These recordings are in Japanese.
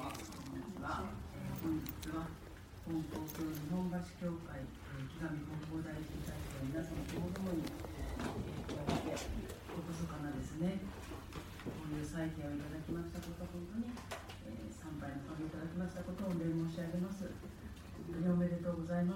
は本日は本校教日本橋教会木上本校大臣大会の皆様ともどもに厳かなですね、こういう祭典をいただきましたこと本当に参拝のおかげいただきましたことをお礼申し上げます。本当におめでとうございます。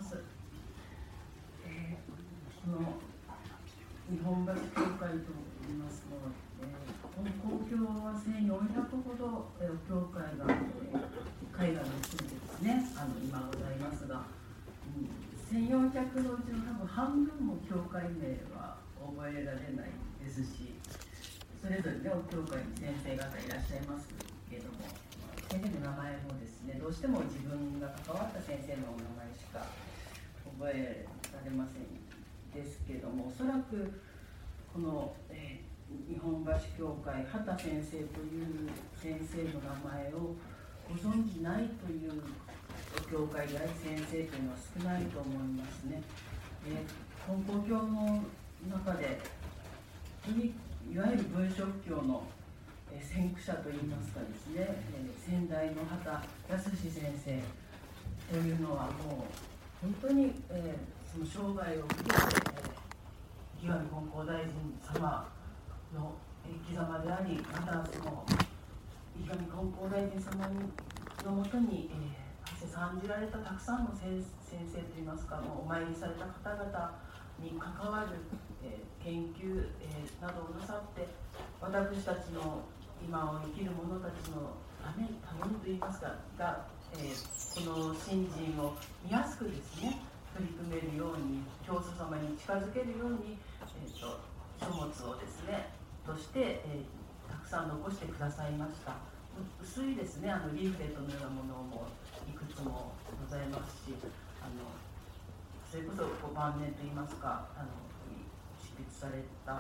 この日本橋教会といいますのは、本校教は1400ほど教会が海外を含めてですね、今ございますが、1400のうちの多分半分も教会名は覚えられないですし、それぞれね、お教会に先生方いらっしゃいますけれども、先生の名前もですね、どうしても自分が関わった先生のお名前しか覚えられませんですけれども、おそらくこの、日本橋教会畑先生という先生の名前をご存じないという教会大先生というのは少ないと思いますね。本校教の中でいわゆる文章教の先駆者といいますかですね、先代の畑康先生というのはもう本当に、その生涯を受けて木上本校大臣様の生き様であり、またその木上本校大臣様のもとに、参じられたたくさんの先生といいますか、お参りされた方々に関わる、研究、などをなさって、私たちの今を生きる者たちのためにといいますかが、この信心を見やすくですね、取り組めるように、教祖様に近づけるように、書物をですねとして、たくさん残してくださいました。薄いですね、リーフレットのようなものもいくつもございますし、それこそ晩年といいますか、執筆された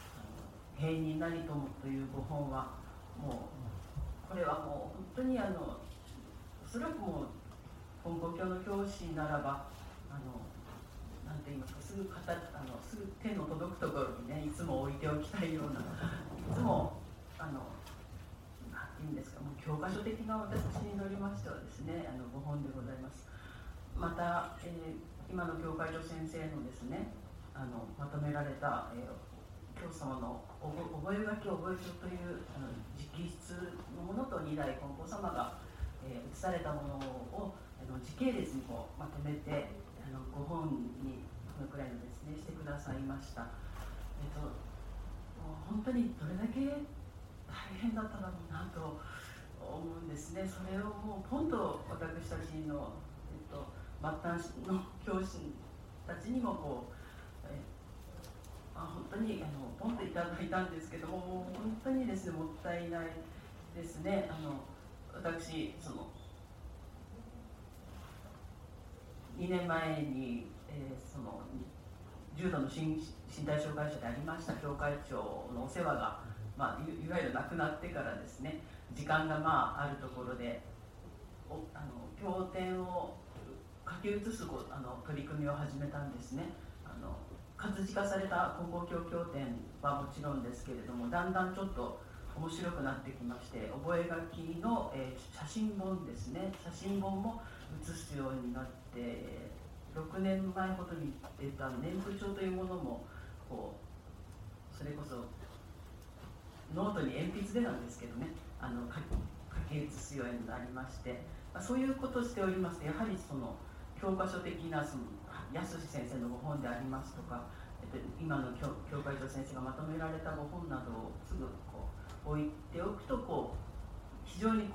「平人なりとも」というご本は、もうこれはもう本当におそらくもう本校教の教師ならばなんて言いますか、すぐ手の届くところにね、いつも置いておきたいような、いつもなんていうんですか、もう教科書的な私に乗りましてはですね、ご本でございます。また、今の教会長先生のですね、まとめられた、教祖様の覚書という直筆のものと2代金光様が、写されたものを時系列にまとめてご本にこのくらいのですねしてくださいました。もう本当にどれだけ大変だっただろうなと思うんですね。それをもうポンと私たちの、末端の教師たちにも本当にポンといただいたんですけども、もう本当にですねもったいないですね。私2年前に、重度の身体障害者でありました教会長のお世話が、いわゆる亡くなってからですね、時間があるところで経典を書き写す取り組みを始めたんですね。活字化された本校教経典はもちろんですけれども、だんだんちょっと面白くなってきまして、覚書の、写真本ですね、写真本も写すようになって、6年前ほどに出た年譜帳というものもそれこそノートに鉛筆でなんですけどね、書き写すようになりまして、そういうことをしておりますと、やはりその教科書的な康先生のご本でありますとか、今の教会長先生がまとめられたご本などをすぐ置いておくと非常に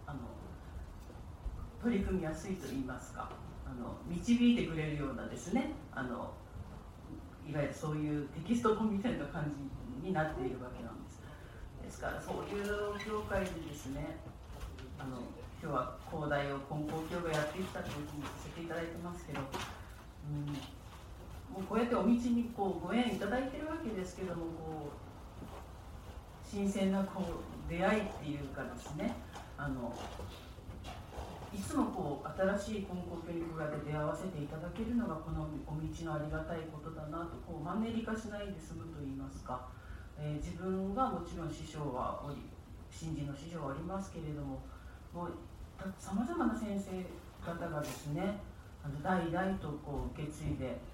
取り組みやすいといいますか、導いてくれるようなですね、いわゆるそういうテキスト本みたいな感じになっているわけなんです。ですからそういう教会でですね、今日は講題を本校教がやってきたというふうにさせていただいてますけど、もうこうやってお道にご縁いただいてるわけですけども、新鮮な出会いっていうかですね、いつも新しい本校教に比べ出会わせていただけるのがこのお道のありがたいことだなと、マンネリ化しないで済むといいますか、自分がもちろん師匠は新人の師匠はおりますけれども、 もうさまざまな先生方がですね、代々とこう受け継いで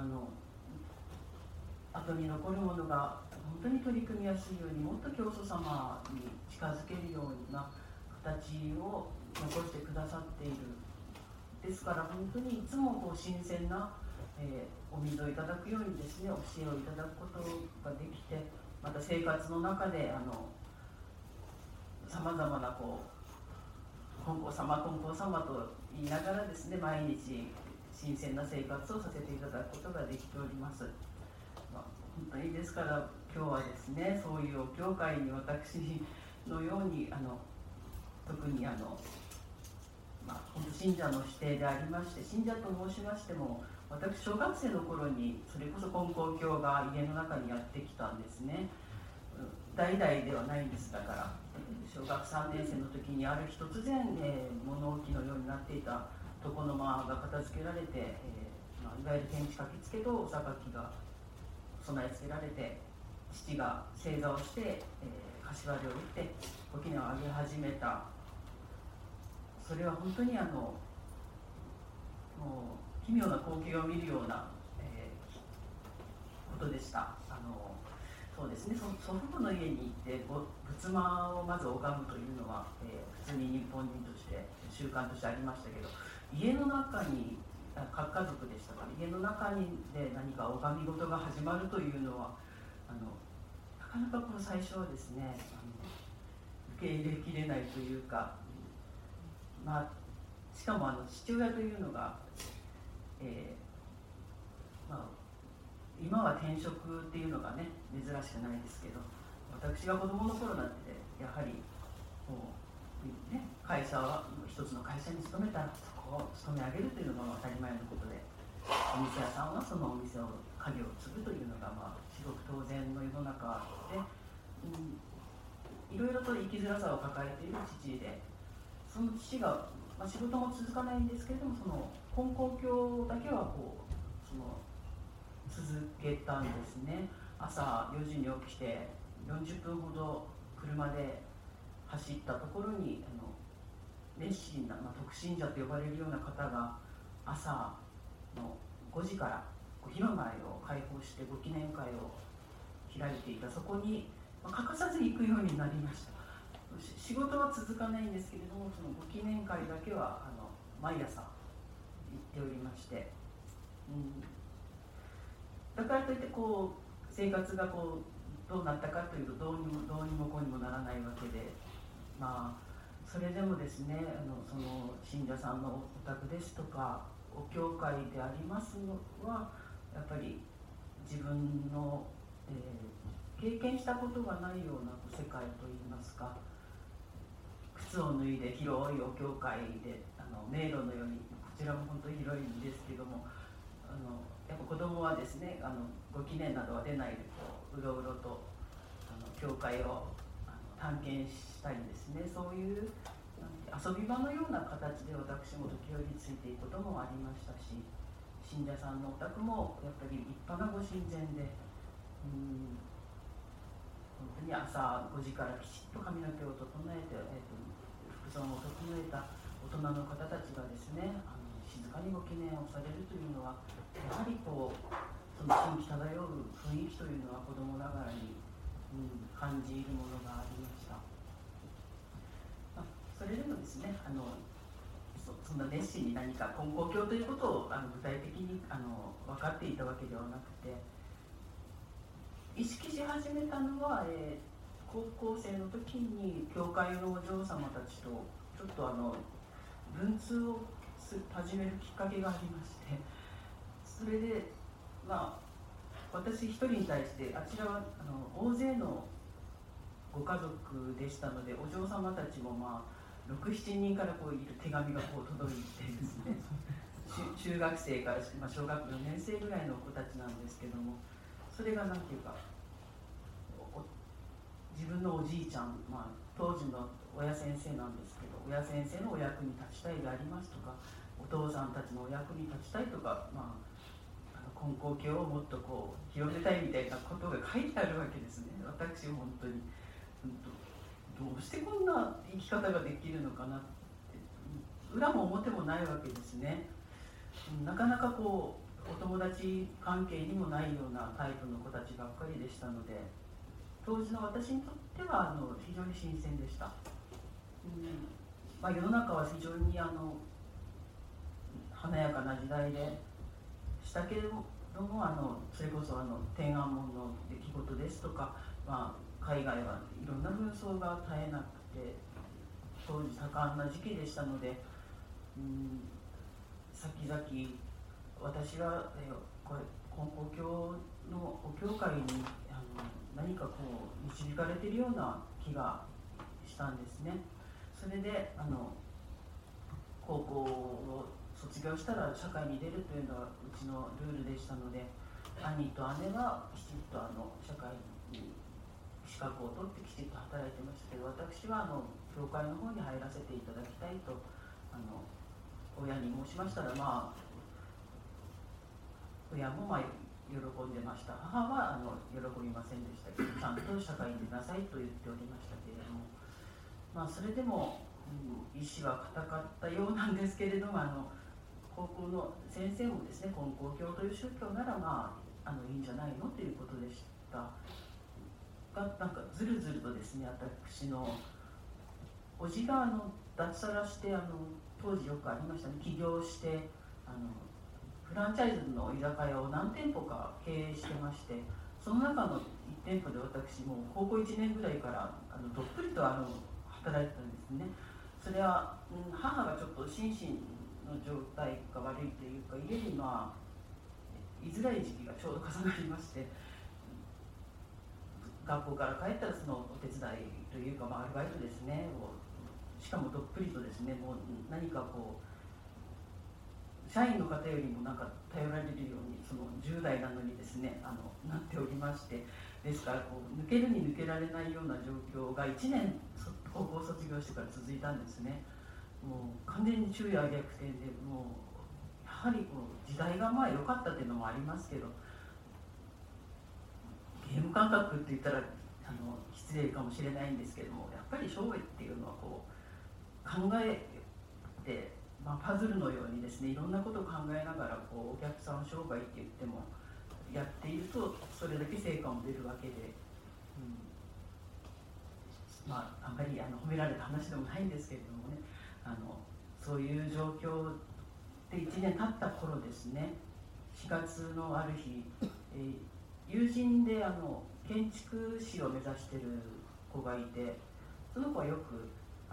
後に残るものが本当に取り組みやすいように、もっと教祖様に近づけるような形を残してくださっている。ですから本当にいつもこう新鮮な、お水をいただくようにですね、教えをいただくことができて、また生活の中でさまざまなこう金光様金光様と言いながらですね、毎日新鮮な生活をさせていただくことができております。本当にですから今日はですね、そういうお教会に私のように特に本当信者の指定でありまして、信者と申しましても、私小学生の頃にそれこそ金光教が家の中にやってきたんですね。代々ではないんです。だから小学3年生の時にある日突然、物置のようになっていた床の間が片付けられて、いわゆる天地書きつけとお榊が備え付けられて、父が正座をして、柏でを打ってご祈念をあげ始めた。それは本当にもう奇妙な光景を見るような、ことでした。そうですね、祖父母の家に行って仏間をまず拝むというのは、普通に日本人として習慣としてありましたけど、家の中に各家族でしたから、家の中にで何か拝み事が始まるというのはなかなかこの最初はですね、受け入れきれないというか、しかも父親というのが、今は転職っていうのがね珍しくないですけど、私が子供の頃なんてやはりもう、ね、会社は一つの会社に勤めたらそこを勤め上げるというのが当たり前のことで、お店屋さんはそのお店を家業を継ぐというのがすごく当然の世の中で、いろいろと生きづらさを抱えている父で、その父が、仕事も続かないんですけれども、その金光教だけはこう続けたんですね。朝4時に起きて40分ほど車で走ったところに熱心な、特信者と呼ばれるような方が朝の5時からお昼前を開放してご記念会を開いていた。そこに欠かさず行くようになりました。仕事は続かないんですけれども、そのご記念会だけは毎朝行っておりまして、だからといってこう生活がこうどうなったかというとどうにもこうにもならないわけで、それでもですね、その信者さんのお宅ですとかお教会でありますのはやっぱり自分の、経験したことがないような世界といいますか、靴を脱いで広いお教会で迷路のように、こちらも本当に広いんですけども、やっぱ子供はですね、ご記念などは出ないでうろうろと教会を探検したりですね、そういう遊び場のような形で私も時折ついていくこともありましたし、信者さんのお宅もやっぱり立派なご神前で、本当に朝5時からきちっと髪の毛を整えて、服装も整えた大人の方たちがですね、静かにご記念をされるというのは、やはりこうその神気漂う雰囲気というのは子供ながらに、感じるものがありました。それでもですね、そんな熱心に何か金光教ということを具体的に分かっていたわけではなくて、意識し始めたのは、高校生の時に教会のお嬢様たちとちょっと文通を始めるきっかけがありまして、それで私一人に対して、あちらは大勢のご家族でしたので、お嬢様たちも6、7人からこういる手紙がこう届いてですね中学生から小学4年生ぐらいの子たちなんですけども、それが何ていうか自分のおじいちゃん、当時の親先生なんですけど、親先生のお役に立ちたいでありますとか、お父さんたちのお役に立ちたいとか、金光教をもっと広めたいみたいなことが書いてあるわけですね。私本当にどうしてこんな生き方ができるのかなって、裏も表もないわけですね。なかなかこうお友達関係にもないようなタイプの子たちばっかりでしたので、当時の私にとっては非常に新鮮でした。世の中は非常に華やかな時代でしたけれども、それこそ天安門の出来事ですとか、海外はいろんな紛争が絶えなくて、当時盛んな時期でしたので、先々私はこれ金光教のお教会に何かこう導かれているような気がしたんですね。それで高校を卒業したら社会に出るというのはうちのルールでしたので、兄と姉はきちっと社会に資格を取ってきちっと働いてましたけど、私は教会の方に入らせていただきたいと親に申しましたら、親も喜んでました。母は喜びませんでしたけど、ちゃんと社会に出なさいと言っておりましたけれども、それでも、意志は固かったようなんですけれども、高校の先生もですね、金光教という宗教ならいいんじゃないのということでしたが、なんかずるずるとですね、私のおじが脱サラして当時よくありましたね、起業してフランチャイズの居酒屋を何店舗か経営してまして、その中の1店舗で私も高校1年ぐらいからどっぷりと働いてたんですね。それは、母がちょっと心身の状態が悪いというか、家に居づらい時期がちょうど重なりまして、学校から帰ったらそのお手伝いというか、アルバイトですねを、しかもどっぷりとですね、もう何かこう社員の方よりもなんか頼られるように、その10代なのにですねなっておりまして、ですからこう抜けるに抜けられないような状況が1年高校卒業してから続いたんですね。もう完全に昼夜逆転で、もうやはりこう時代が良かったっていうのもありますけど、ゲーム感覚って言ったら失礼かもしれないんですけども、やっぱり商売っていうのはこう考えて、パズルのようにですね、いろんなことを考えながらこうお客さん商売って言ってもやっていると、それだけ成果も出るわけで、あんまり褒められた話でもないんですけれどもね、そういう状況で1年経った頃ですね、4月のある日、友人で建築士を目指している子がいて、その子はよく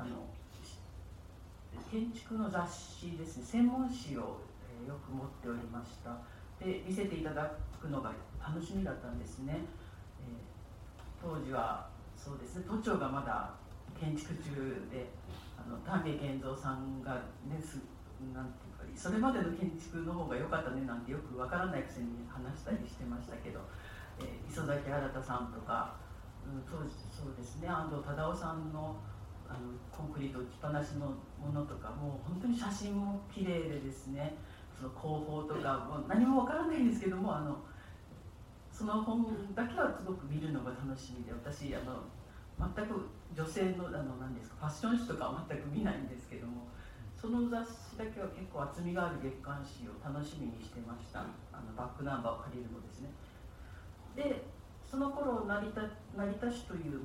建築の雑誌ですね、専門誌を、よく持っておりました。で見せていただくのが楽しみだったんですね。当時はそうですね、都庁がまだ建築中で、丹下健三さんがね、なんていうか、それまでの建築の方が良かったねなんてよくわからないくせに話したりしてましたけど、磯崎新さんとか、当時そうですね、安藤忠雄さんのコンクリート打ちっぱなしのものとか、もう本当に写真も綺麗でですね、その工法とかもう何もわからないんですけども、その本だけはすごく見るのが楽しみで、私全く女性の何ですか、ファッション誌とかは全く見ないんですけども、その雑誌だけは結構厚みがある月刊誌を楽しみにしてました。バックナンバーを借りるのですね。でその頃成田市という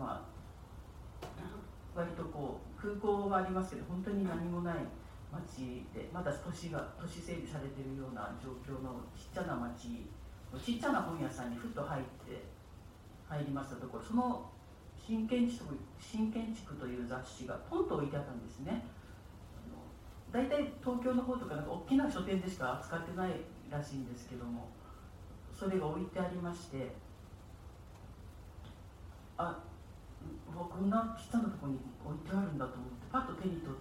割とこう空港がありますけど、本当に何もない町で、まだ都市整備されているような状況のちっちゃな町、ちっちゃな本屋さんにふっと入りましたところ、その新建築という雑誌がポンと置いてあったんですね。だいたい東京の方とか大きな書店でしか扱ってないらしいんですけども、それが置いてありまして、こんな小さなところに置いてあるんだと思って、パッと手に取って、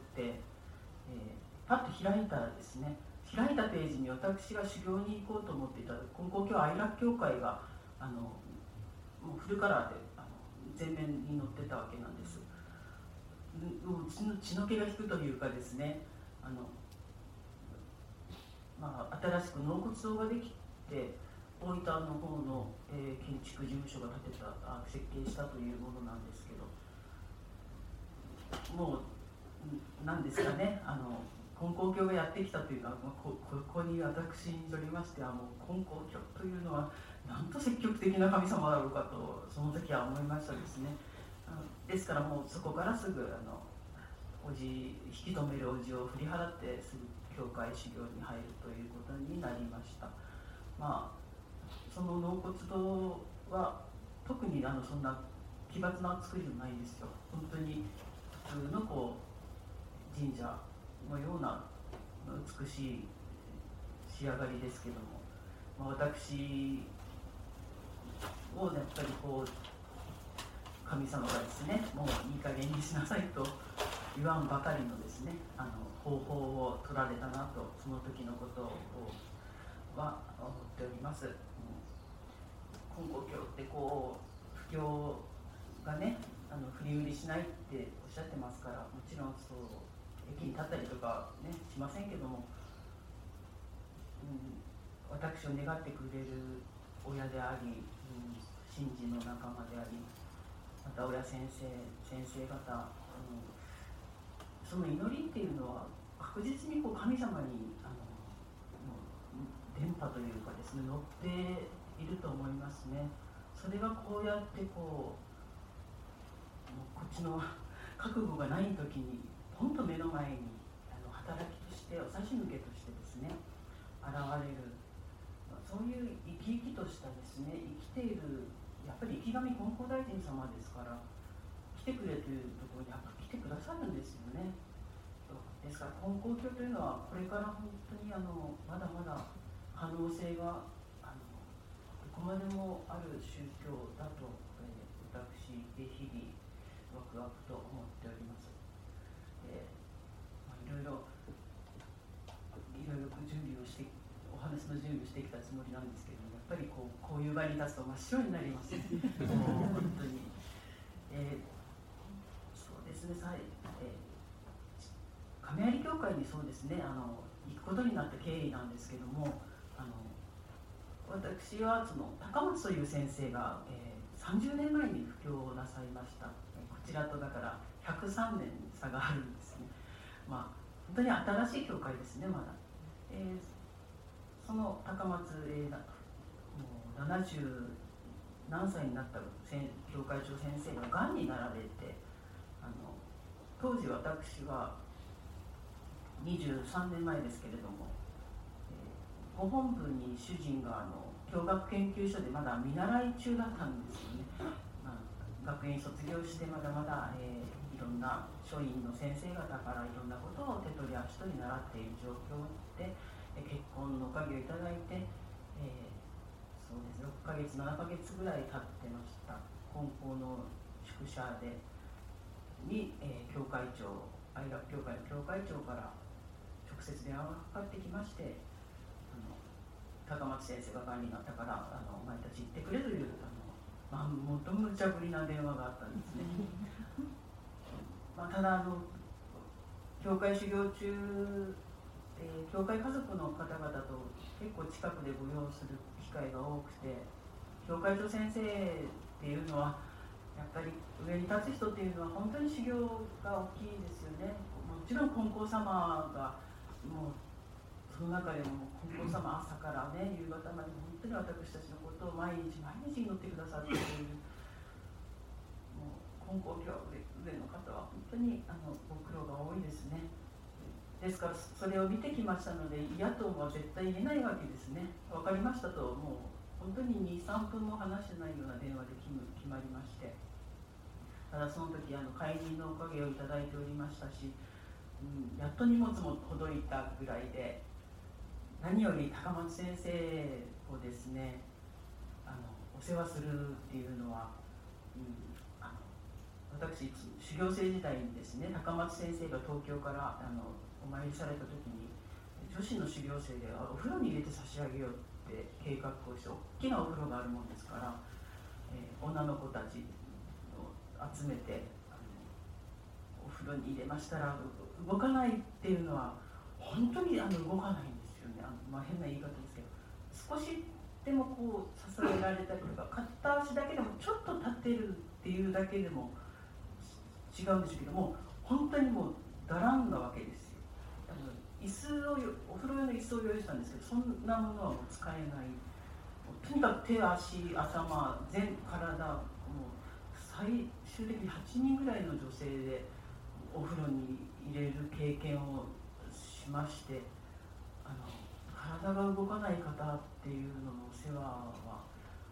パッと開いたらですね、開いたページに私が修行に行こうと思っていた金光教愛楽教会がもうフルカラーで前面に載ってたわけなんです。もう血の気が引くというかですね、新しく納骨堂ができて、大分の方の、建築事務所が建てた設計したというものなんですけど、 もう何ですかね、金光教がやってきたというのは、ここに私にとりましてはもう金光教というのはなんと積極的な神様だろうかとその時は思いましたですね。ですからもうそこからすぐ引き止めるおじを振り払ってすぐ教会修行に入るということになりました。まあその納骨堂は特にそんな奇抜な作りじゃないんですよ。本当に普通の神社のような美しい仕上がりですけども、私をやっぱり神様がですね、もういい加減にしなさいと言わんばかりのですね、方法を取られたなとその時のことは思っております。金光教って布教がね振り売りしないっておっしゃってますから、もちろんそう駅に立ったりとかねしませんけども、私を願ってくれる親であり、神事の仲間であり、また親先生方、その祈りっていうのは確実に神様に電波というかですね、乗っていると思いますね。それがこうやってこっちの覚悟がない時に本当目の前に働きとしてお差し抜けとしてですね現れる、そういう生き生きとしたですね生きている、やっぱり生神金光大臣様ですから、来てくれというところにやっぱ来てくださるんですよね。ですから金光教というのはこれから本当にまだまだ可能性がどこまでもある宗教だと、私日々ワクワクと思っております。いろいろ準備をしてお話の準備をしてきたつもりなんですけども、やっぱりこういう場に立つと真っ白になりますね本当に、そうですね、亀有教会にそうですね行くことになった経緯なんですけども、私はその高松という先生が、30年前に布教をなさいました。こちらとだから103年差があるんですね。本当に新しい教会ですね、まだ。その高松、もう70何歳になった教会長先生ががんになられて、当時私は23年前ですけれども、ご本部に主人が教学研究所でまだ見習い中だったんですよね。学園卒業してまだまだ、いろんな書院の先生方からいろんなことを手取り足取り習っている状況で、結婚のおかげをいただいて、そうです6ヶ月7ヶ月ぐらい経ってました。金光の宿舎に、教会長、愛楽教会の教会長から直接電話がかかってきまして、高松先生ががんになったからお前たち行ってくれというもっと無茶ぶりな電話があったんですねただ教会修行中、教会家族の方々と結構近くでご用する機会が多くて、教会長先生っていうのはやっぱり上に立つ人っていうのは本当に修行が大きいですよね。もちろん金光様がもうその中でも金光様朝からね夕方まで本当に私たちのことを毎日祈ってくださっている、もう金光教上の方は本当にご苦労が多いですね。ですからそれを見てきましたので嫌とは絶対言えないわけですね。分かりましたともう本当に 2,3 分も話してないような電話で決まりまして、ただその時解任のおかげをいただいておりましたし、やっと荷物もほどいたぐらいで、何より高松先生をですねお世話するっていうのは、私修行生時代にですね高松先生が東京からお参りされた時に女子の修行生でお風呂に入れて差し上げようって計画をして、大きなお風呂があるもんですから、女の子たちを集めてお風呂に入れましたら動かないっていうのは本当に動かないんですよね。変な言い方ですけど、少しでも支えられたりとか片足だけでもちょっと立ってるっていうだけでも違うんでしょうけども、 本当にもうだらんなわけですよ。椅子をお風呂用の椅子を用意したんですけど、そんなものはもう使えない。とにかく手足頭全体もう最終的に8人ぐらいの女性でお風呂に入れる経験をしまして、体が動かない方っていうののお世話は、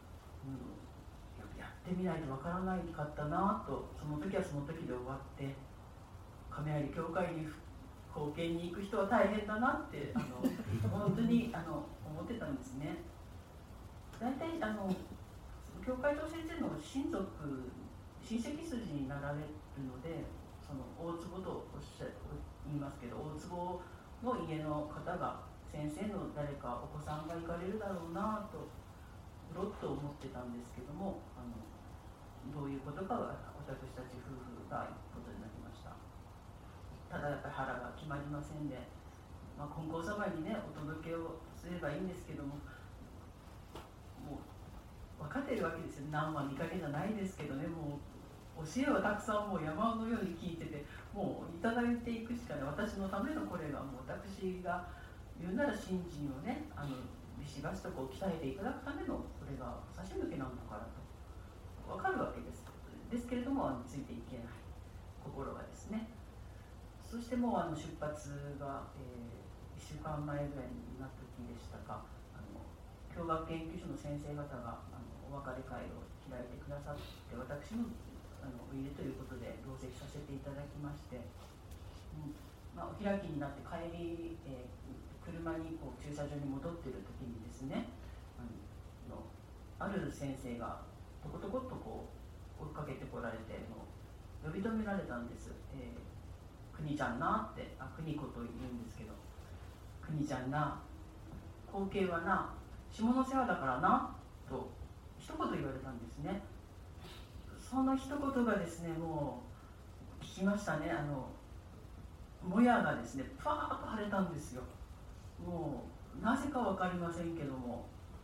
やってみないとわからないかったなと、その時はその時で終わって、亀有教会に貢献に行く人は大変だなって本当に思ってたんですね。大体教会長先生の親戚筋になられるので、その大坪と言いますけど、大坪の家の方が先生の誰かお子さんが行かれるだろうなとうろっと思ってたんですけども、どういうことかは私たち夫婦が行くことになりました。ただやっぱり腹が決まりませんで、金光様にねお届けをすればいいんですけども、もう分かっているわけですよ。何は見かけじゃないですけどね、もう教えはたくさんもう山のように聞いてて、もういただいていくしかない。私のためのこれがもう私が言うなら信心をねビシバシとこう鍛えていただくためのこれが差し向けなんだからと分かるわけです。ですけれどもついていけない心がですね。そしてもう出発が、1週間前ぐらいになった時でしたか、教学研究所の先生方がお別れ会を開いてくださって、私もお入れということで同席させていただきまして、お開きになって帰り、車にこう駐車場に戻っている時にですね、ある先生がとことこっとこう追いかけてこられて呼び止められたんです。国ちゃんなって、国子と言うんですけど、国ちゃんな、後継はな下の世話だからなと一言言われたんですね。その一言がですね、もう聞きましたね。もやがですねパーッと晴れたんですよ。もうなぜか分かりませんけども、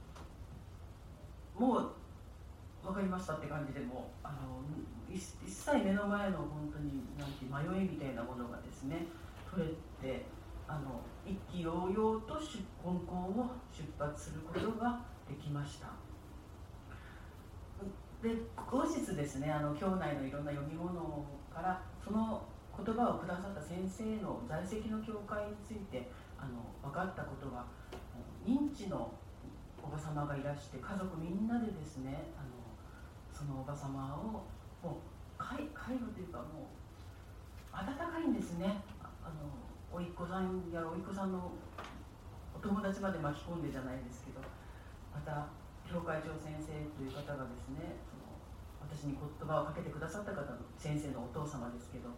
もう分かりましたって感じで、もう一切目の前の本当になんて迷いみたいなものがですね取れて、意気揚々と金光を出発することができました。で後日ですね、教内のいろんな読み物からその言葉をくださった先生の在籍の教会について分かったことが、認知のおば様がいらして、家族みんなでですねそのおば様をもう介護というか、もう温かいんですね。おいっ子さんやおいっ子さんのお友達まで巻き込んでじゃないですけど、また教会長先生という方がですね、私に言葉をかけてくださった方の先生のお父様ですけど、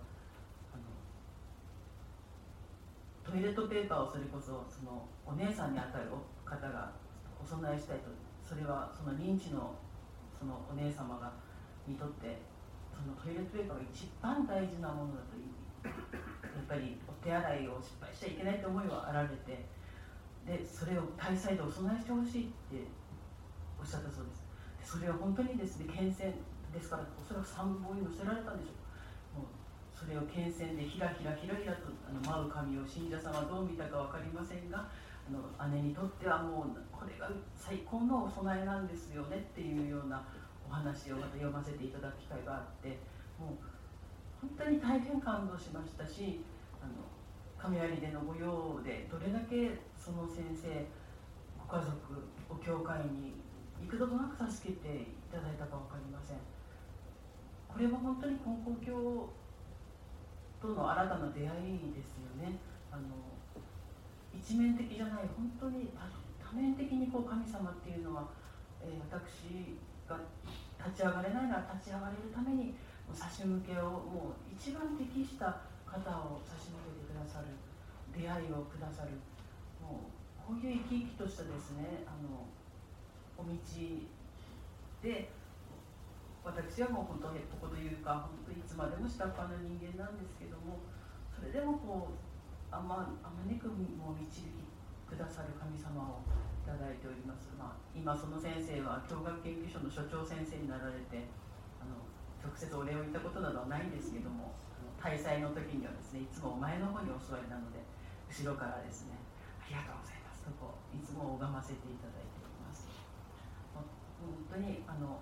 トイレットペーパーをそれこそそのお姉さんにあたる方がお供えしたいと、それはその認知のそのお姉様がにとってそのトイレットペーパーが一番大事なものだという、やっぱりお手洗いを失敗しちゃいけないと思いはあられて、でそれを大祭でお供えしてほしいっておっしゃったそうです。でそれは本当にですね、献線ですから、おそらく3本に載せられたんでしょう。もうそれを献線でひらひらひらひらと舞う神を信者さんはどう見たか分かりませんが、姉にとってはもうこれが最高のお供えなんですよねっていうようなお話をまた読ませていただく機会があって、もう本当に大変感動しましたし、亀有での御用でどれだけその先生ご家族お教会に幾度となく助けていただいたか分かりません。これは本当に金光教との新たな出会いですよね。一面的じゃない、本当に多面的にこう神様っていうのは、私が立ち上がれないなら立ち上がれるために差し向けを、もう一番適した方を差し向けてくださる、出会いをくださる、もうこういう生き生きとしたですねお道で、私はもう本当へっぽこというか、本当いつまでも下っ端の人間なんですけども、それでもこうあまねくも導きくださる神様をいただいております。今その先生は教学研究所の所長先生になられて、直接お礼を言ったことなどはないんですけども、 大祭の時にはですね、いつも前の方にお座りなので、後ろからですね、ありがとうございますといつも拝ませていただいております。本当に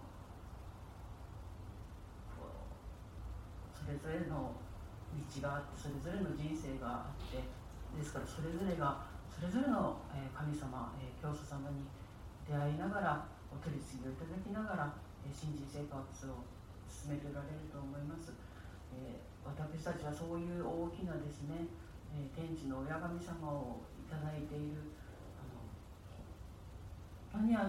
それぞれの道があって、それぞれの人生があって、ですからそれぞれがそれぞれの神様、教祖様に出会いながら、お取り次ぎをいただきながら信心生活を進めておられると思います。私たちはそういう大きなですね、天地の親神様をいただいている、本当に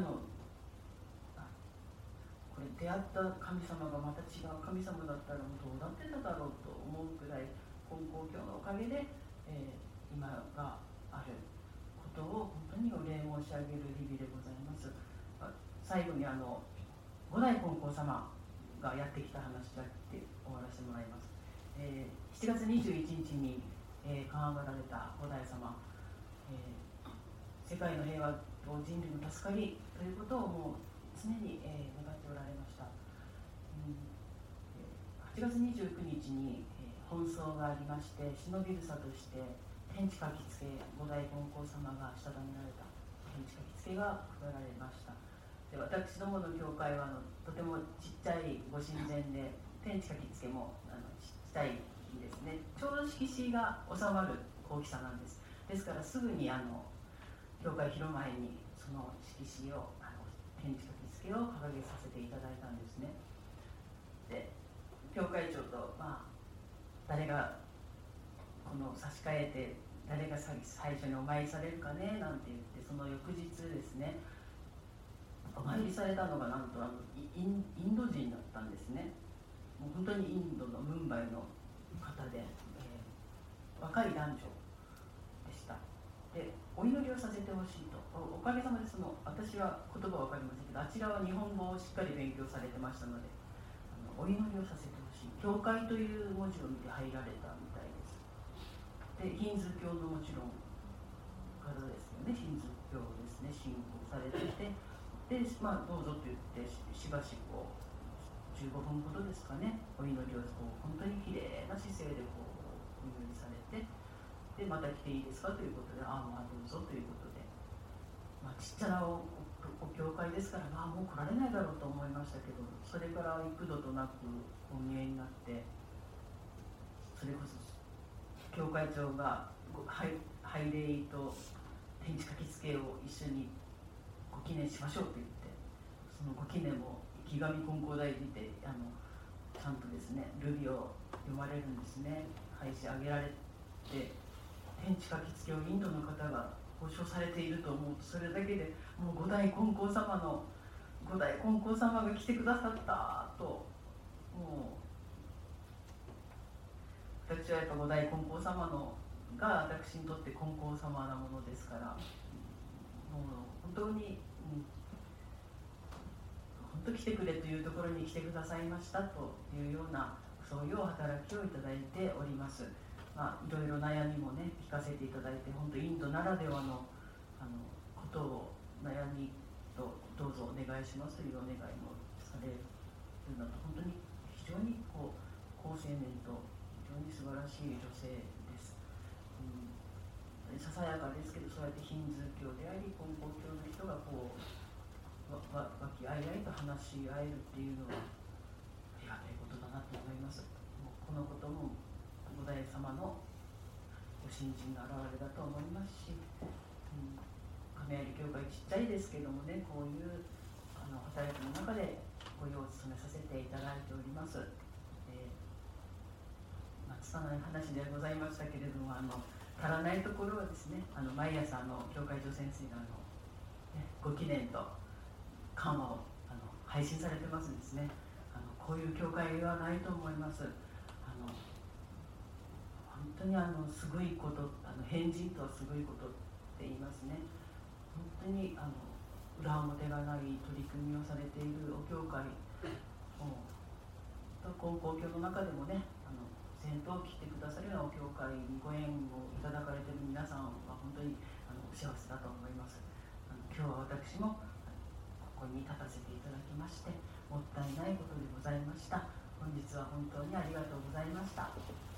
これ出会った神様がまた違う神様だったらどうなってただろうと思うくらい、金光教のおかげで、今があることを本当にお礼申し上げる日々でございます。最後に五代金光様がやってきた話だけ終わらせてもらいます。7月21日に鑑わられた五代様、世界の平和と人類の助かりということをもう常に願っておられました。8月29日に奔走がありまして、忍び草として天地書きつけ、五代金光様がしたためられた天地書きつけが配られました。で、私どもの教会はとてもちっちゃいご神前で、天地書きつけもちっちゃいですね、ちょうど色紙が収まる大きさなんです。ですからすぐに教会広前にその色紙を天地書きつけを掲げさせていただいたんですね。で、教会長と、誰がこの差し替えて誰が最初にお参りされるかねなんて言って、その翌日ですね、お参りされたのがなんとインド人だったんですね。もう本当にインドのムンバイの方で、若い男女でした。で、お祈りをさせてほしいと。おかげさまで私は言葉は分かりませんけど、あちらは日本語をしっかり勉強されてましたので、お祈りをさせてほしい。教会という文字を見て入られたみたいです。で、ヒンズー教のもちろん方ですよね。ヒンズー教ですね、信仰されていて、で、どうぞと言ってしばし15分ほどですかね、お祈りを本当にきれいな姿勢でお祈りされて、で、また来ていいですかということで、どうぞということで、ちっちゃなお教会ですから、もう来られないだろうと思いましたけど、それから幾度となくお見えになって、それこそ教会長が拝礼と天地書きつけを一緒にご記念しましょうと言って、そのご記念も池上金光大寺でちゃんとですね、ルビを読まれるんですね。拝し上げられて、天地書きつけをインドの方がご唱されていると思うと、それだけでもう五代金光様が来てくださったと、もう私はやっぱ五代金光様が私にとって金光様なものですから、もう本当に、本当来てくれというところに来てくださいましたというような、そういうお働きをいただいております。いろいろ悩みもね聞かせていただいて、本当インドならではのことを悩みとどうぞお願いしますというお願いもされるのと、本当に非常に好青年と非常に素晴らしい女性です。ささやかですけど、そうやってヒンズー教であり金光教の人が和気あいあいと話し合えるっていうのはありがたいことだなと思います。このことも五代様のご信心の表れだと思いますし、亀有教会ちっちゃいですけどもね、こういう働きの中でご用を務めさせていただいております。拙い話でございましたけれども、足らないところはですね、毎朝教会長先生がご記念と緩和を配信されてますですね。こういう教会はないと思います。本当にすごいこと、変人とはすごいことって言いますね。本当に裏表がない取り組みをされているお教会を、金光教の中でもね、先頭を切ってくださるようなお教会にご縁をいただかれている皆さんは本当に幸せだと思います。今日は私もここに立たせていただきまして、もったいないことでございました。本日は本当にありがとうございました。